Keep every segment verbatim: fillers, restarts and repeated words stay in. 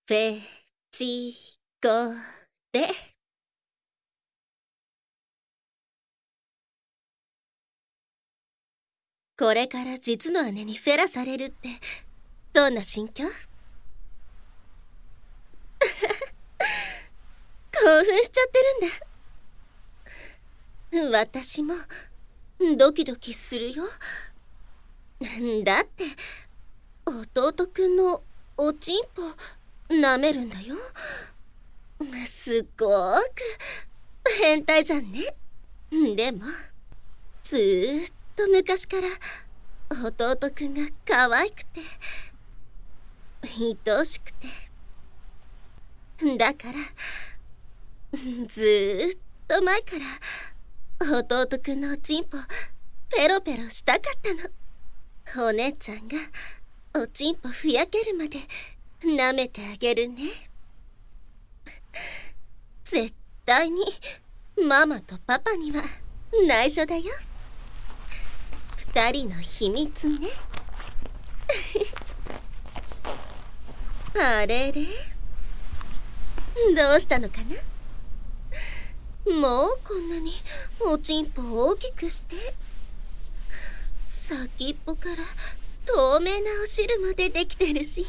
ペチコでこれから実の姉にフェラされるってどんな心境？興奮しちゃってるんだ。私もドキドキするよ。だって弟くんのおちんぽ舐めるんだよ。すごーく変態じゃんね。でもずーっと昔から弟くんが可愛くて愛しくて、だからずーっと前から弟くんのおちんぽペロペロしたかったの。お姉ちゃんがおちんぽふやけるまで舐めてあげるね。絶対にママとパパには内緒だよ。二人の秘密ね。あれれ、どうしたのかな。もうこんなにおちんぽ大きくして、先っぽから透明なお汁も出てきてるし、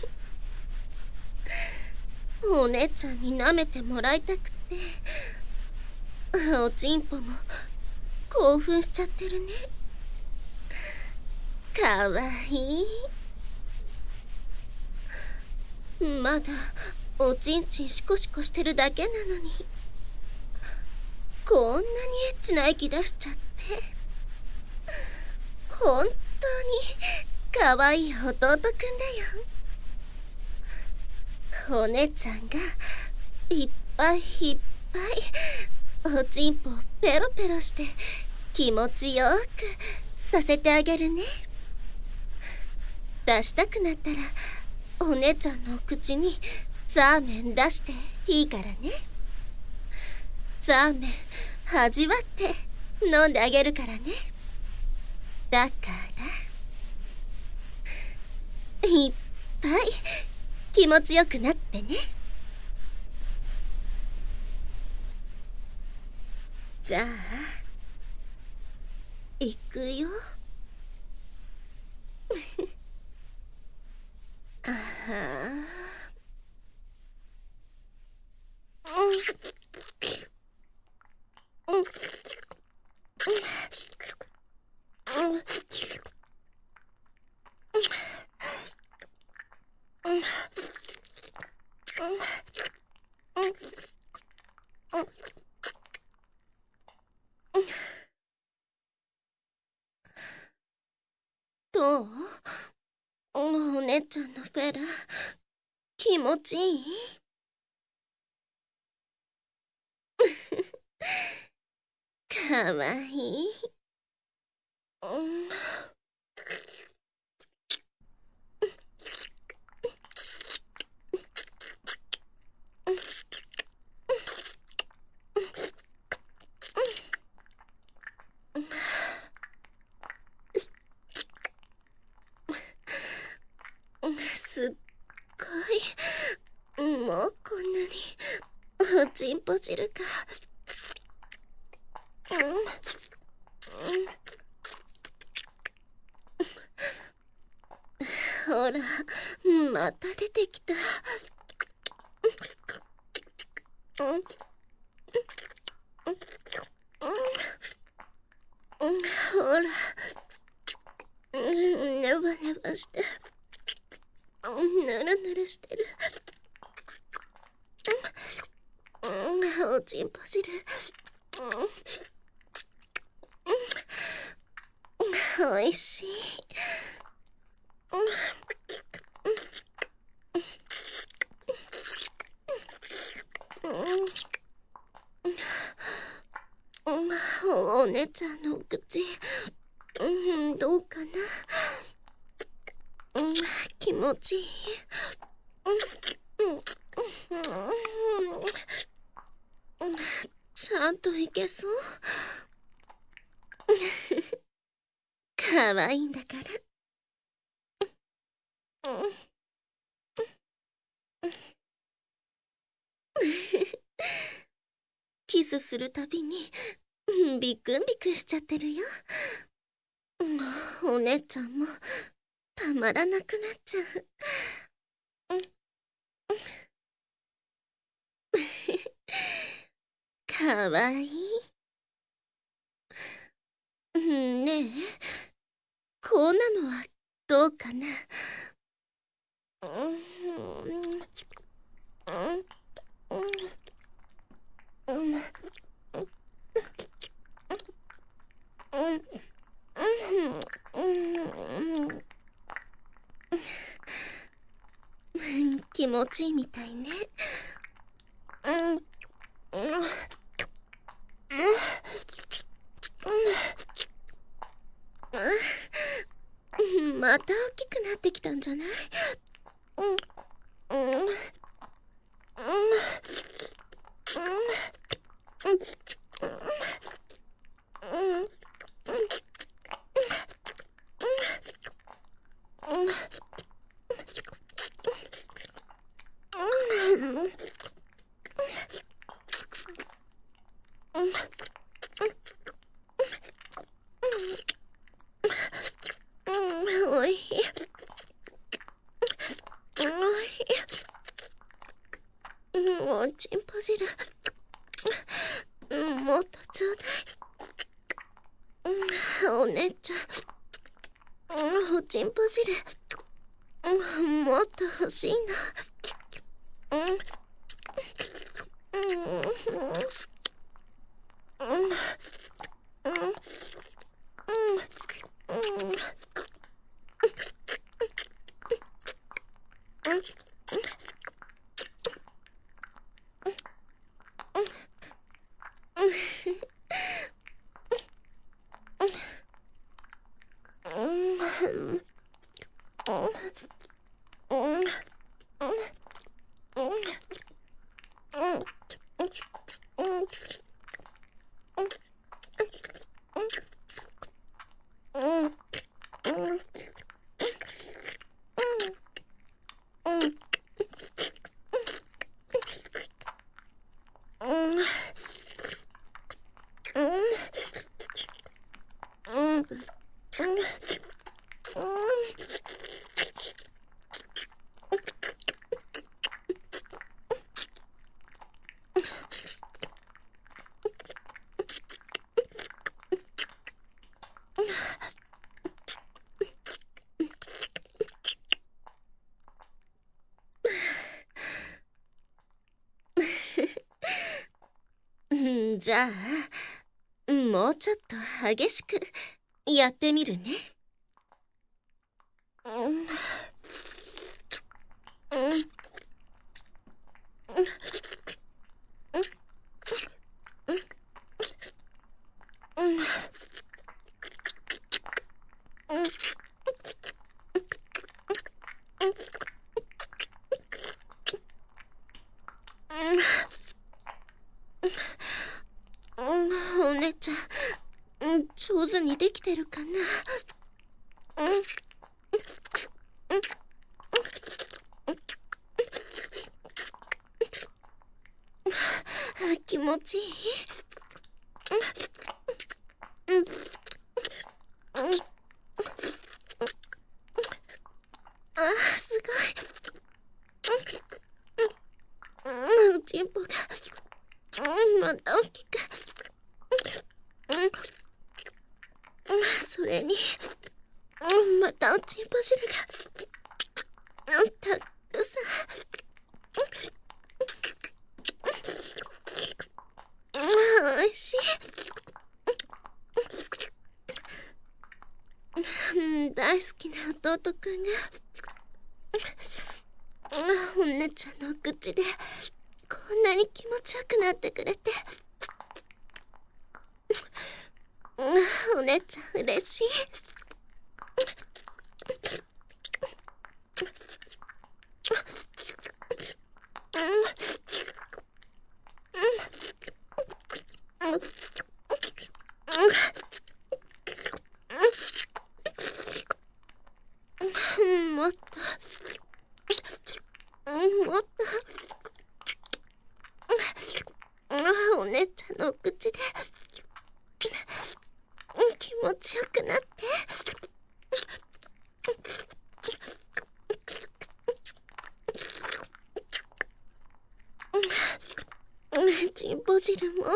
お姉ちゃんに舐めてもらいたくておちんぽも興奮しちゃってるね。かわいい。まだおちんちんシコシコしてるだけなのに、こんなにエッチな息出しちゃって、本当にかわいい弟くんだよ。お姉ちゃんがいっぱいいっぱいおちんぽをペロペロして気持ちよくさせてあげるね。出したくなったらお姉ちゃんのお口にザーメン出していいからね。ザーメン味わって飲んであげるからね。だからいっぱい気持ちよくなってね。じゃあ行くよ。あはどう？お姉ちゃんのフェラ気持ちいい？かわいい。うんすっごい。もうこんなにおちんぽ汁か。ほらまた出てきた。ほらネバネバしてぬるぬるしてる。おちんぽ汁おいしい。お姉ちゃんのお口、うん、どうかな。うん、気持ちいい。ちゃんといけそう。かわいいんだから。 キスするたびにビクンビクンしちゃってるよ。お姉ちゃんもたまらなくなっちゃう。かわいい。ねえ、こうなのはどうかな。気持ちいいみたいね。また大きくなってきたんじゃない？おいしい。おちんぽ汁、もっとちょうだい。お姉ちゃん、おちんぽ汁、もっと欲しいな。じゃあ、もうちょっと激しくやってみるね。お姉ちゃん、上手にできてるかな。気持ちいい？あ、すごい。うちんぽがまた大きく。それにまたおちんぽ汁がたくさん。おいしい。大好きな弟くんがお姉ちゃんのお口でこんなに気持ちよくなってくれて、お姉ちゃん嬉しい。もっともっとお姉ちゃんのお口で気持ちよくなって。チンポ汁もも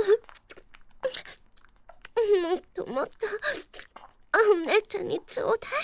っともっとお姉ちゃんにちょうだい。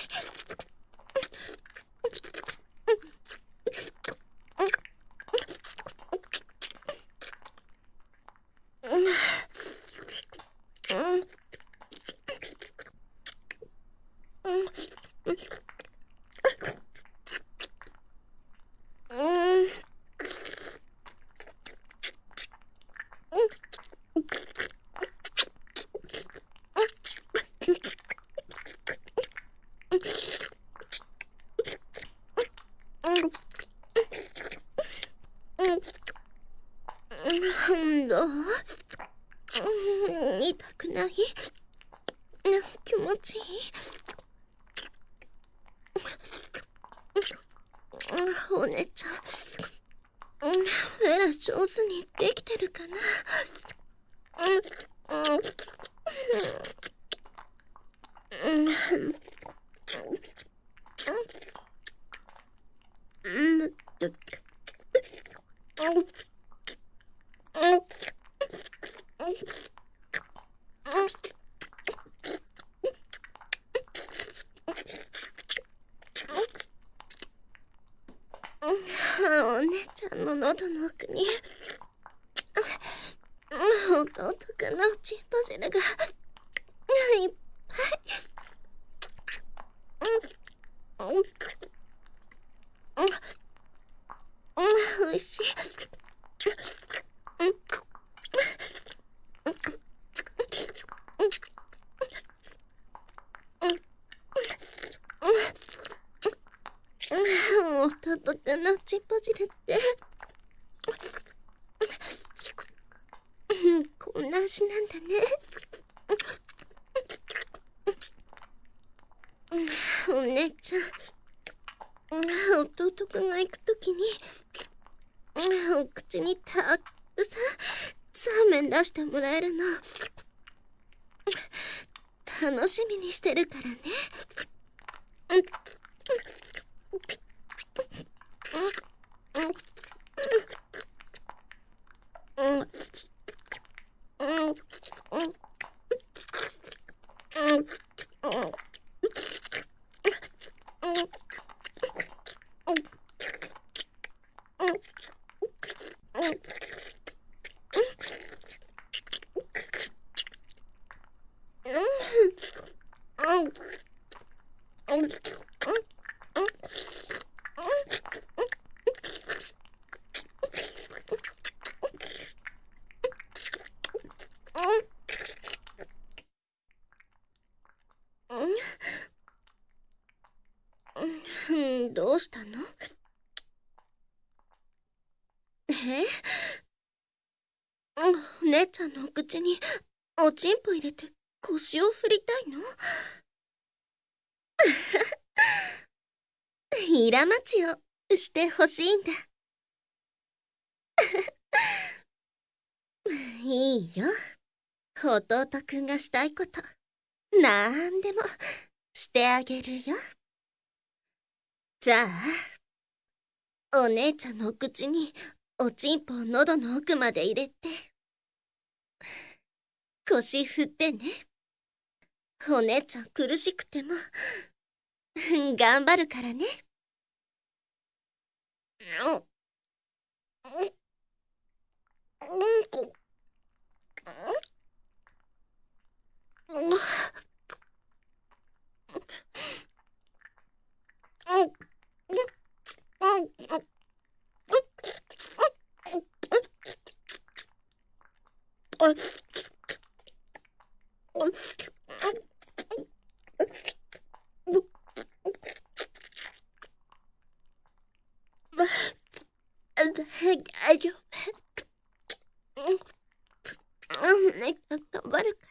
どう？痛くない？気持ちいい？お姉ちゃん、フェラ上手にできてるかな？お姉ちゃんの喉の奥に弟くんのチンポ汁がいっぱい。おいしい。弟くんのチンポ汁ってこんな味なんだね。お姉ちゃん、弟くんが行くときにお口にたくさんサーメン出してもらえるの楽しみにしてるからね。どうしたの？え？姉ちゃんのお口におちんぽ入れて腰を振りたいの？イラ待ちをしてほしいんだ。いいよ。弟くんがしたいことなんでもしてあげるよ。じゃあお姉ちゃんのお口におちんぽを喉の奥まで入れて腰振ってね。お姉ちゃん苦しくても頑張るからね。大丈夫。ね、頑張るから。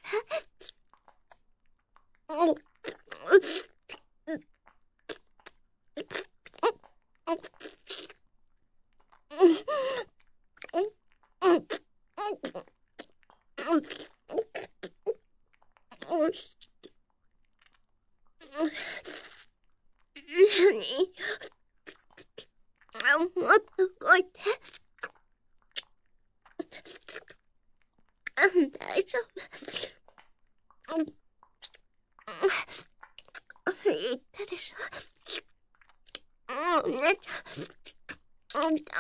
頑張るから。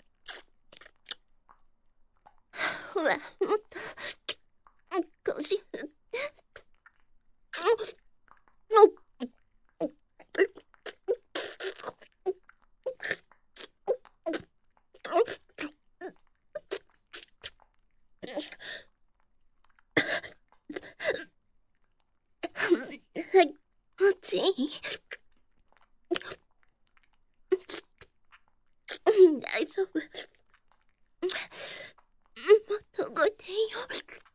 ほら、もっと腰振って。おちん、大丈夫。もっと動いていいよ。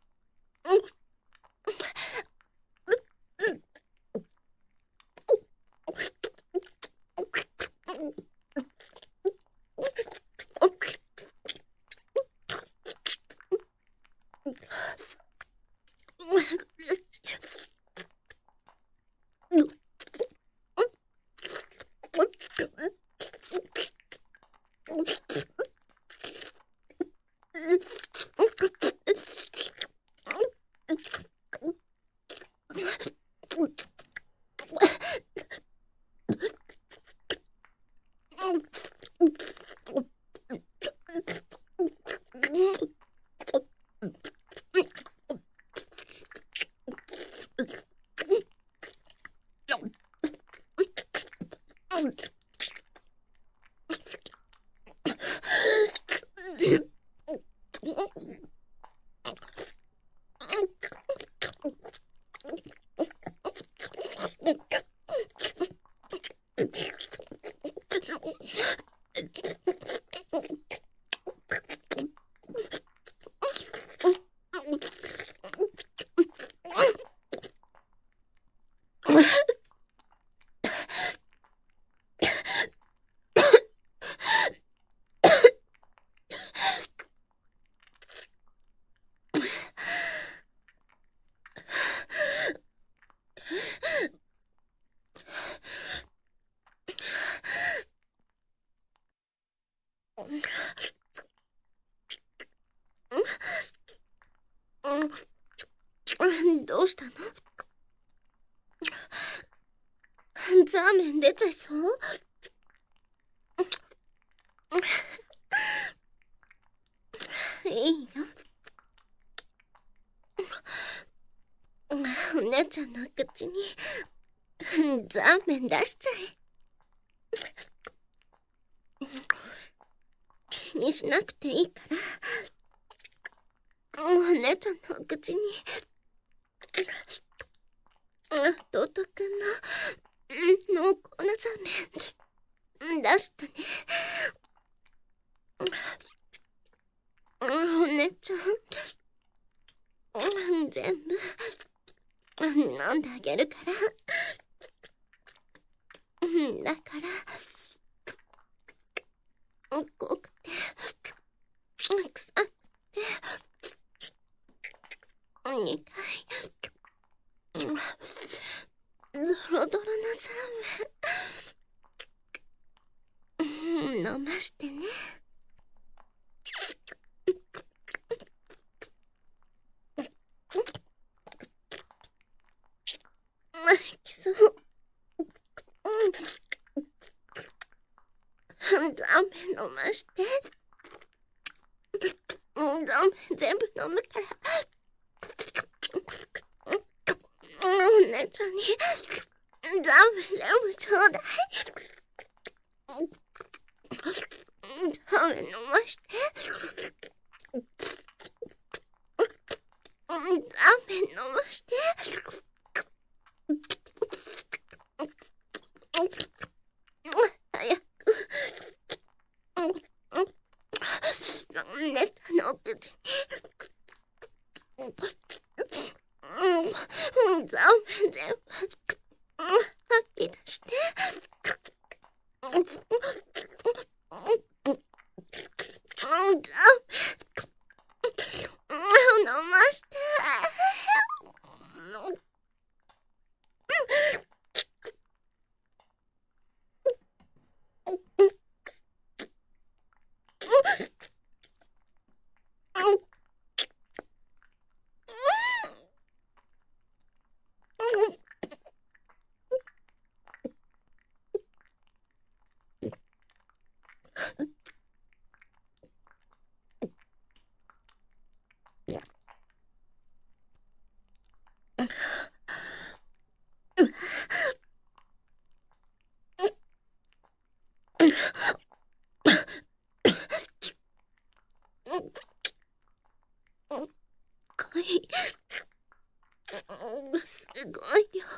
どうしたの？ザーメン出ちゃいそう？いいよ。お姉ちゃんの口にザーメン出しちゃえ。気にしなくていいから、お姉ちゃんの口に弟くんの濃厚なザーメン出してね。お姉ちゃん全部飲んであげるから。だから濃くて臭くて苦いドロドロのザーメン飲ましてね。きそう。ザーメン飲まして。ザーメン全部飲むから。お姉ちゃんにザーメン全部ちょうだい。ザーメン飲まして。ザーメン飲まして。早く。ネタの口にザーメン全部吐き出して。ザーメン飲まして。 恋がすごい量。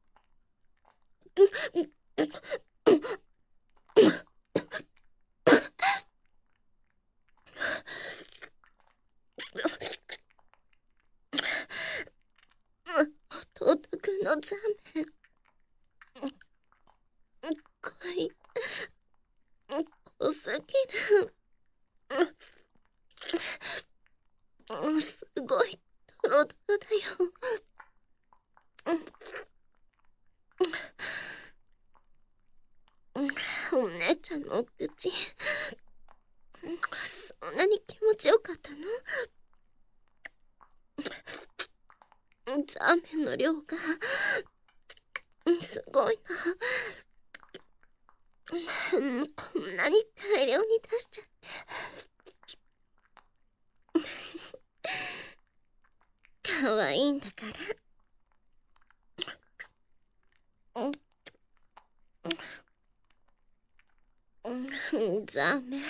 弟くんのザメ恋濃すぎる。すごいドロドロだよ。お姉ちゃんのお口、そんなに気持ちよかったの？ザーメンの量がすごいな。こんなに大量に出しちゃって。かわいいんだから。ザーメン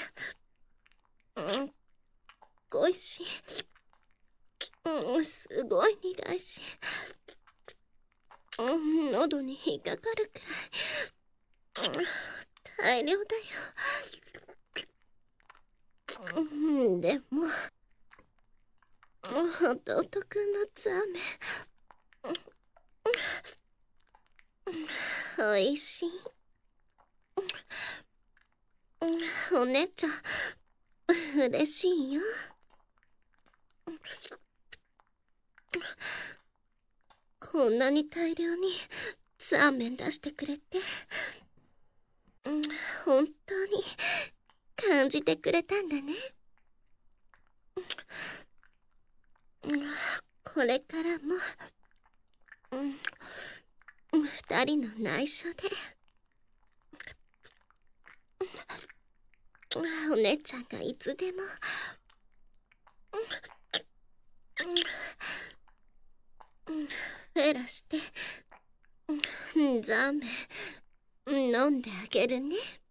恋しい。すごい苦いし、喉に引っかかるくらい大量だよ。でも弟くんのザーメンおいしい。お姉ちゃん嬉しいよ。こんなに大量にザーメン出してくれて、本当に感じてくれたんだね。これからも二人の内緒でお姉ちゃんがいつでもフェラしてザーメン飲んであげるね。